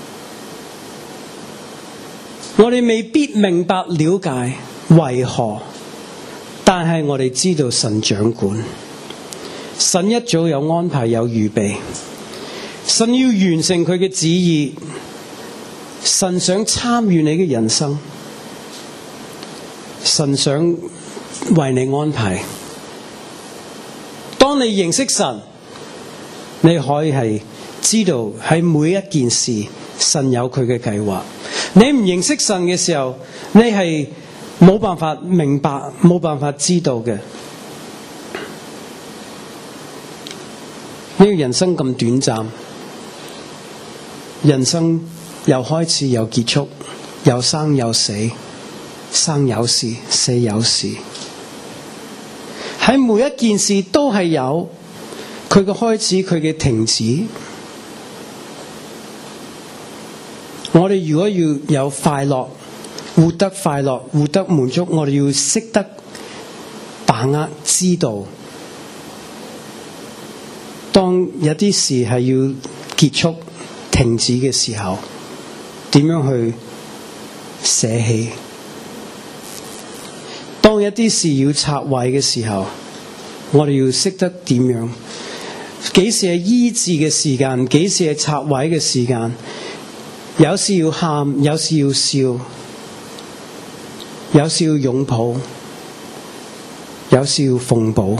我哋未必明白了解為何，但係我哋知道神掌管，神一早有安排有預備。神要完成佢嘅旨意，神想參與你嘅人生，神想為你安排。當你認識神，你可以係知道喺每一件事神有佢嘅計劃。你唔認識神嘅時候，你係冇辦法明白，冇辦法知道嘅。 個人生咁短暫，人生有開始有結束，有生有死，生有時，死有時。喺每一件事都係有佢嘅開始，佢嘅停止。我哋如果要有快樂，活得快樂，活得滿足，我哋要識得把握，知道當有啲事係要結束、停止嘅時候，點樣去捨棄。當一啲事要拆毀嘅時候，我哋要識得點樣，幾時係醫治嘅時間，幾時係拆毀嘅時間。有時要喊，有時要笑，有時要擁抱，有時要縫補。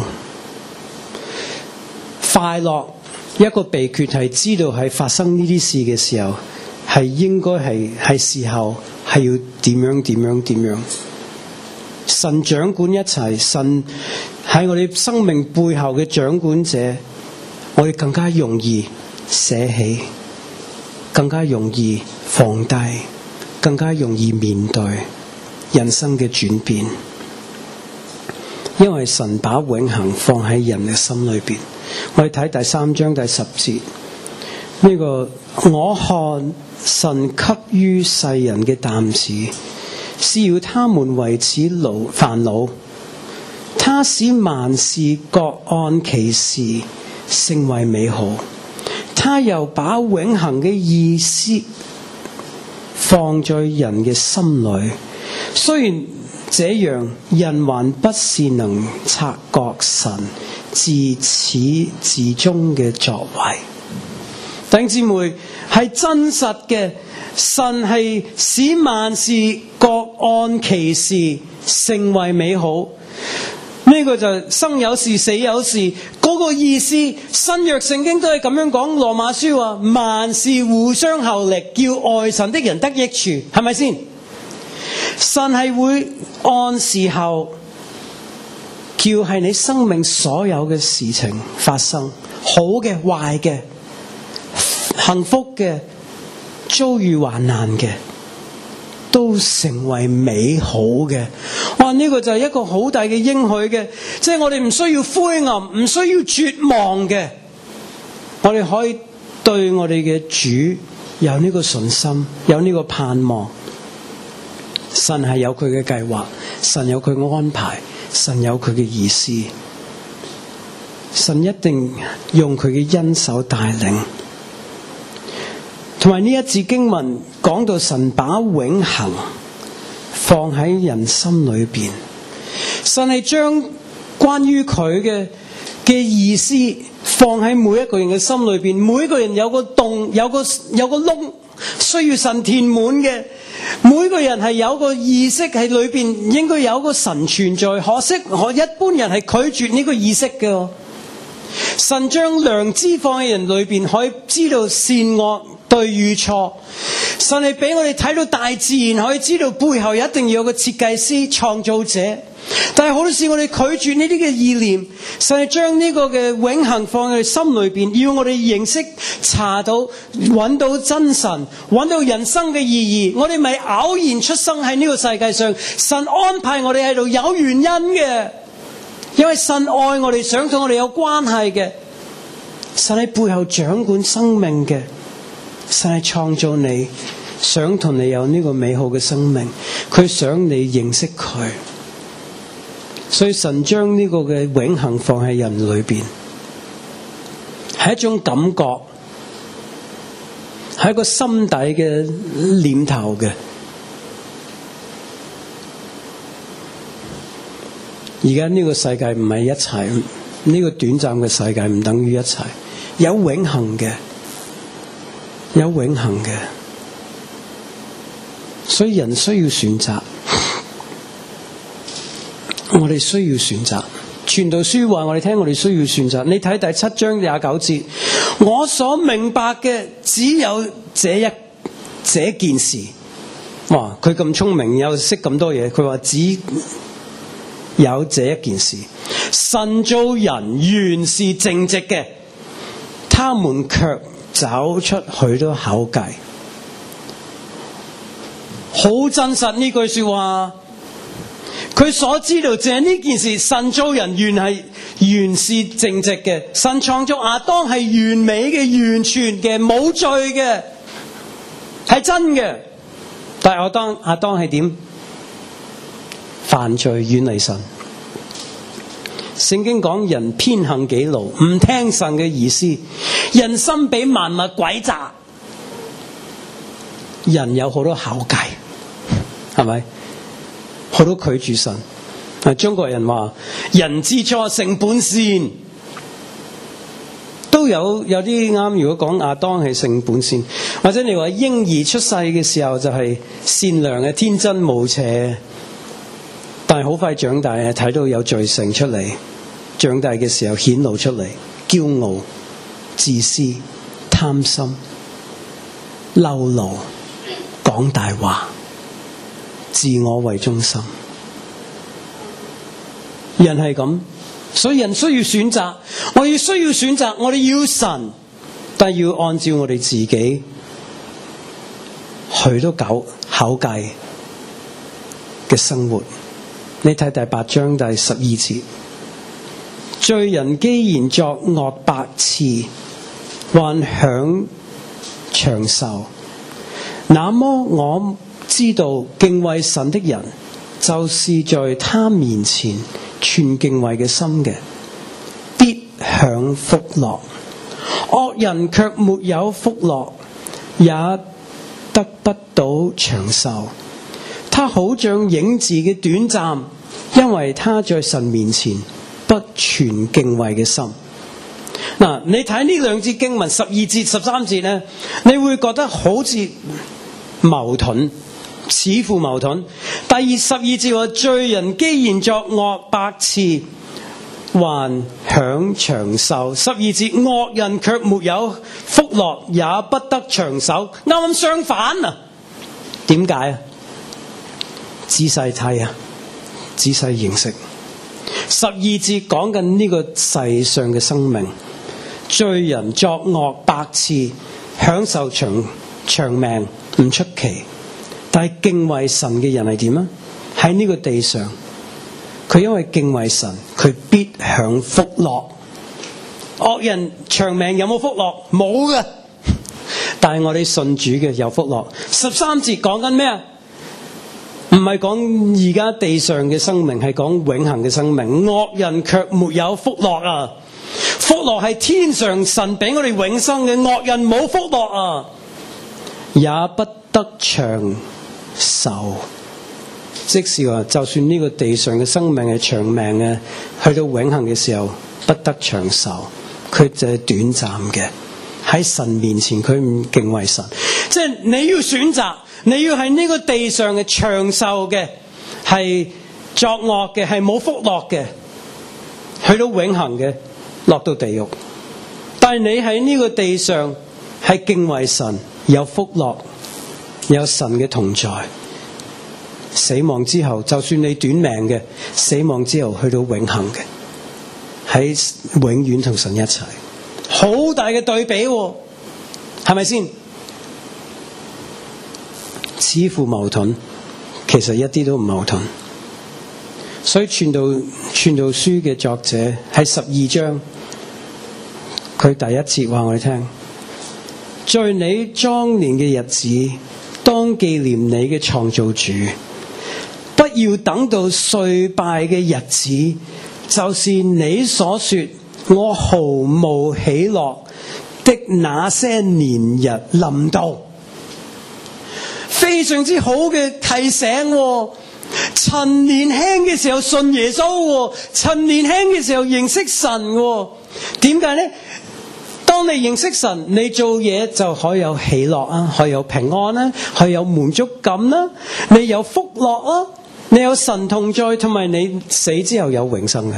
快樂一個秘訣係知道係發生呢啲事嘅時候，係應該係係時候係要點樣點樣點樣。神掌管一切，神喺我哋生命背後嘅掌管者，我哋更加容易捨棄，更加容易放低，更加容易面對人生嘅轉變。因為神把永恆放喺人嘅心裏邊。我哋睇第三章第十節，呢、這個我看神給予世人嘅擔子，是要他們為此勞煩惱。他使萬事各按其時，成為美好。他又把永恆嘅意思放在人嘅心裏。雖然這樣，人還不是能察覺神自始至終嘅作為。弟兄姊妹，係真實嘅，神係使萬事各按其時，成為美好。呢、這個就生有時，死有時，嗰、那個意思。新約聖經都係咁樣講。羅馬書話萬事互相效力，叫愛神的人得益處，係咪先？神係會按時候叫係你生命所有嘅事情發生，好嘅、壞嘅、幸福嘅、遭遇患難嘅，都成為美好嘅。哇！呢、這個就係一個好大嘅應許嘅，即係我哋唔需要灰暗，唔需要絕望嘅，我哋可以對我哋嘅主有呢個信心，有呢個盼望。神係有佢嘅計劃，神有佢嘅安排，神有佢嘅意思，神一定用佢嘅恩手帶領。同埋呢一節經文講到神把永恆放喺人心裏邊，神係將關於佢嘅嘅意思放喺每一個人嘅心裏邊。每一個人有個洞，有個有個窿，需要神填滿嘅。每個人係有個意識喺裏邊，應該有個神存在。可惜我一般人係拒絕呢個意識嘅。神將良知放喺人裏邊，可以知道善惡對與錯。神係俾我哋睇到大自然，可以知道背後一定要有個設計師、創造者。但係好多時我哋拒絕呢啲嘅意念。神係將呢個嘅永恆放喺心裏邊，要我哋認識、查到、揾到真神，揾到人生嘅意義。我哋咪偶然出生喺呢個世界上，神安排我哋喺度有原因嘅，因為神愛我哋，想同我哋有關係嘅。神喺背後掌管生命嘅，神係創造你，想同你有呢個美好嘅生命，佢想你認識佢。所以神將呢個嘅永恆放喺人裏邊，係一種感覺，係一個心底嘅念頭嘅。而家呢個世界唔係一切，呢個短暫嘅世界唔等於一切，有永恆嘅，有永恆嘅。所以人需要選擇。我哋需要選擇。傳道書話我哋聽，我哋需要選擇。你睇第七章廿九節，我所明白嘅只有這一這件事。哇！佢咁聰明又識咁多嘢，佢話只有這一件事。神造人原是正直嘅。 他們卻找出許多巧計。好真實呢句說話，佢所知道就係呢件事，神造人原係原是正直嘅，神創造亞當係完美嘅、完全嘅、冇罪嘅，係真嘅。但係亞當亞當係點？犯罪遠離神。聖經講人偏行己路，唔聽神嘅意思，人心比萬物詭詐，人有好多巧計，係咪？好多拒絕神。啊，中國人話人之初性本善，都有有啲啱。如果講亞當係性本善，或者你話嬰兒出世嘅時候就係善良嘅、天真無邪，但係好快長大啊，睇到有罪性出嚟，長大嘅時候顯露出嚟，驕傲、自私、貪心、嬲怒、講大話、自我為中心。人係咁，所以人需要選擇。我要需要選擇，我哋要神，但係要按照我哋自己許多搞巧計嘅生活。你睇第八章第十二節，罪人既然作惡百次，還享長壽，那麼我知道敬畏神的人，就是在他面前存敬畏嘅心嘅，必享福樂。惡人卻沒有福樂，也得不到長壽。他好像影子嘅短暫，因為他在神面前不存敬畏嘅心。嗱，你睇呢兩節經文十二節十三節咧，你會覺得好似矛盾，似乎矛盾。第二十二節話，罪人既然作惡百次，還享長壽。十二節，惡人卻沒有福樂，也不得長壽。啱啱相反啊！點解啊？仔細睇啊，仔細認識。十二節講緊呢個世上嘅生命，罪人作惡百次，享受長長命唔出奇。但係敬畏神嘅人係點啊？喺呢個地上，佢因為敬畏神，佢必享福樂。惡人長命有冇福樂？冇嘅。但係我哋信主嘅有福樂。十三節講緊咩啊？唔係講而家地上嘅生命，係講永恆嘅生命。惡人卻沒有福樂啊！福樂係天上神俾我哋永生嘅，惡人冇福樂啊，也不得長壽。即是話，就算呢個地上嘅生命係長命嘅，去到永恆嘅時候不得長壽，佢就係短暫嘅。喺神面前，佢唔敬畏神。即係你要選擇。你要係呢個地上嘅長壽嘅，係作惡嘅，係冇福樂嘅，去到永恆嘅，落到地獄。但係你喺呢個地上係敬畏神，有福樂，有神嘅同在。死亡之後，就算你短命嘅，死亡之後去到永恆嘅，喺永遠同神一齊，好大嘅對比喎，係咪先？似乎矛盾，其實一啲都唔矛盾。所以傳道傳道書嘅作者喺十二章，佢第一節話我哋聽：在你壯年嘅日子，當紀念你嘅創造主，不要等到衰敗嘅日子，就是你所說我毫無喜樂的那些年日臨到。非常之好嘅提醒喎，趁年輕嘅時候信耶穌喎，趁年輕嘅時候認識神喎。點解呢？當你認識神，你做嘢就可以有喜樂啊，可以有平安啦，可以有滿足感啦，你有福樂啊，你有神同在，同埋你死之後有永生嘅，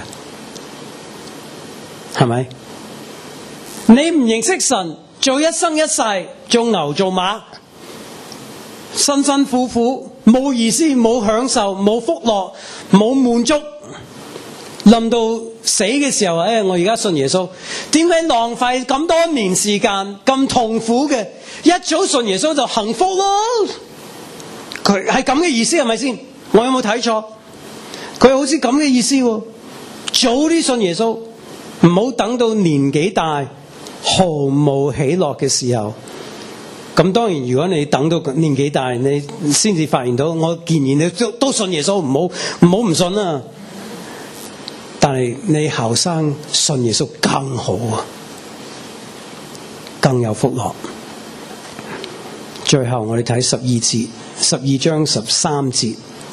係咪？你唔認識神，做一生一世，做牛做馬，辛辛苦苦，冇意思，冇享受，冇福樂，冇滿足， 臨到死嘅時候，誒，我而家信耶穌，點解浪費咁多年時間咁痛苦嘅？一早信耶穌就幸福咯。佢係咁嘅意思係咪先？我有冇睇錯？佢好似咁嘅意思喎。早啲信耶穌，唔好等到年紀大毫無喜樂嘅時候。咁當然，如果你等到年紀大，你先至發現到，我建議你都都信耶穌，唔好唔好唔信啊！但係你後生信耶穌更好啊，更有福樂。最後我哋睇十二節，十二章十三節，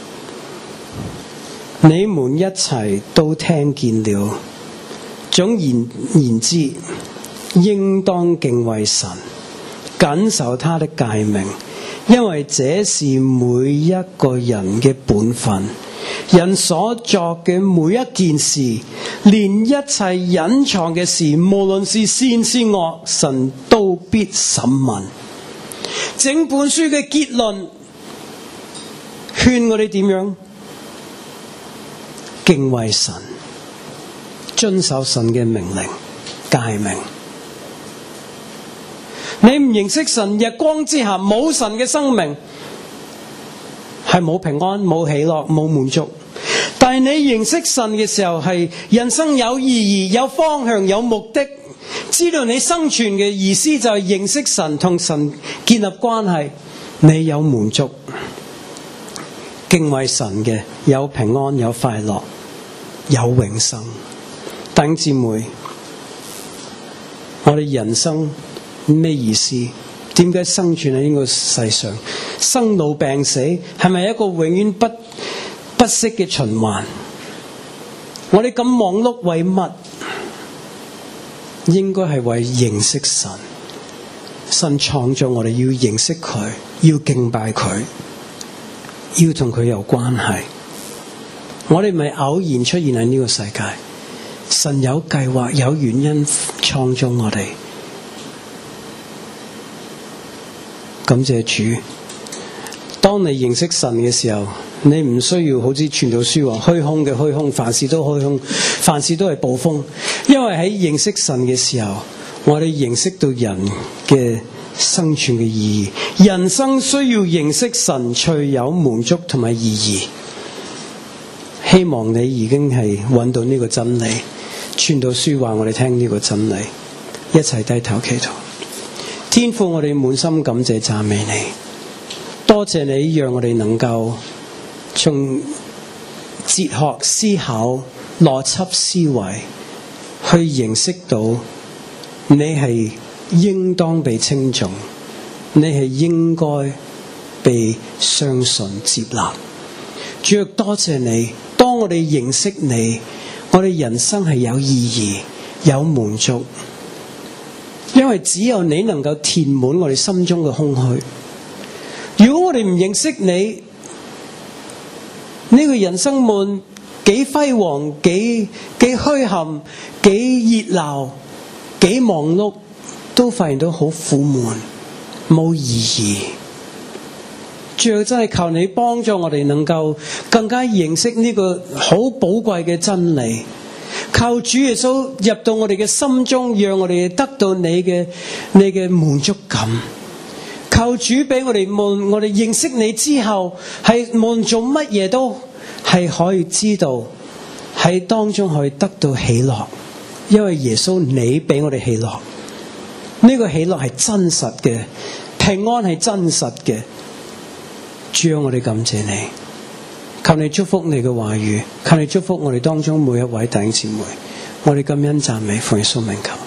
你們一齊都聽見了，總言言之，應當敬畏神，謹守他的誡命，因為這是每一個人嘅本分。人所作嘅每一件事，連一切隱藏嘅事，無論是善是惡，神都必審問。整本書嘅結論勸我哋點樣敬畏神，遵守神嘅命令誡命。你唔認識神，日光之下冇神嘅生命，係冇平安、冇喜樂、冇滿足。但係你認識神嘅時候，係人生有意義、有方向、有目的，知道你生存嘅意思就係認識神，同神建立關係，你有滿足。敬畏神嘅有平安、有快樂、有永生。弟兄姊妹，我哋人生咩意思？點解生存喺呢個世上？生老病死係咪一個永遠不不息嘅循環？我哋咁忙碌為乜？應該係為認識神。神創造我哋要認識佢，要敬拜佢，要同佢有關係。我哋唔係偶然出現喺呢個世界，神有計劃、有原因創造我哋。感謝主，當你認識神嘅時候，你唔需要好似傳道書話虛空嘅虛空，凡事都虛空，凡事都係暴風。因為喺認識神嘅時候，我哋認識到人嘅生存嘅意義。人生需要認識神，才有滿足同埋意義。希望你已經係揾到呢個真理。傳道書話我哋聽呢個真理，一齊低頭祈禱。天父，我哋滿心感謝讚美你，多謝你讓我哋能夠從哲學思考、邏輯思維去認識到你係應當被稱頌，你係應該被相信接納。主要多謝你，當我哋認識你，我哋人生係有意義、有滿足。因為只有你能夠填滿我哋心中嘅空虛。如果我哋唔認識你，呢個人生夢幾輝煌、幾幾虛冚、幾熱鬧、幾忙碌，都發現到好苦悶、冇意義。最後真係求你幫助我哋，能夠更加認識呢個好寶貴嘅真理。靠主耶穌入到我哋嘅心中，讓我哋得到你嘅你嘅滿足感。靠主俾我哋無我哋認識你之後，係無論做乜嘢都係可以知道，喺當中可以得到喜樂。因為耶穌你俾我哋喜樂，呢個喜樂係真實嘅，平安係真實嘅。主啊，我哋感謝你。求你祝福你嘅話語，求你祝福我哋當中每一位弟兄姊妹，我哋感恩讚美，奉耶穌名求。